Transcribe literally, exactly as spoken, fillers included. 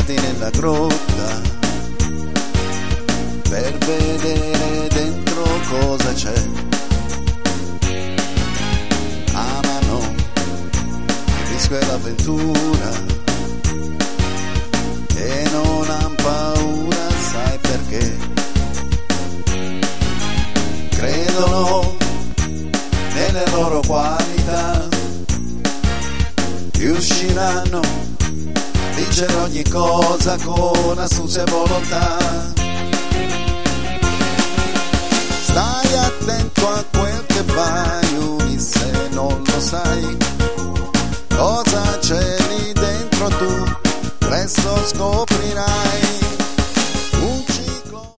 entrati nella grotta per vedere dentro cosa c'è. Amano il rischio e l'avventura e non han paura, sai perché? Credono nelle loro qualità, riusciranno a vincere ogni cosa con astuzia e volontà.